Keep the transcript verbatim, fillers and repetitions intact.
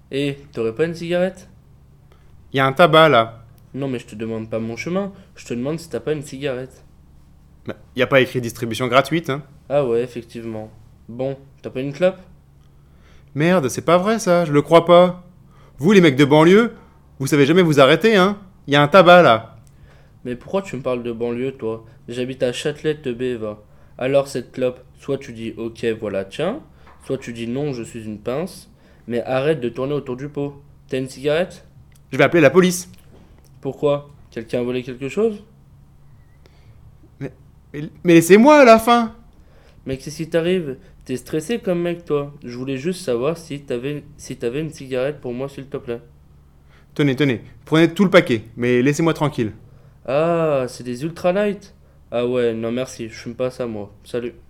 Eh, t'aurais pas une cigarette? Il y a un tabac là. Non, mais je te demande pas mon chemin, je te demande si t'as pas une cigarette. Il n'y a pas écrit distribution gratuite, hein. Ah ouais, effectivement. Bon, t'as pas une clope? Merde, c'est pas vrai ça, je le crois pas. Vous les mecs de banlieue, vous savez jamais vous arrêter, hein. Il y a un tabac là. Mais pourquoi tu me parles de banlieue, toi? J'habite à Châtelet-de-Béva. Alors cette clope, soit tu dis ok, voilà, tiens, soit tu dis non, je suis une pince, mais arrête de tourner autour du pot. T'as une cigarette? Je vais appeler la police. Pourquoi? Quelqu'un a volé quelque chose? Mais, mais, mais laissez-moi à la fin. Mais qu'est-ce qui t'arrive? T'es stressé comme mec, toi. Je voulais juste savoir si t'avais si t'avais une cigarette pour moi, s'il te plaît. Tenez, tenez, prenez tout le paquet, mais laissez-moi tranquille. Ah, c'est des ultralight? Ah ouais, non merci, je fume pas ça moi. Salut.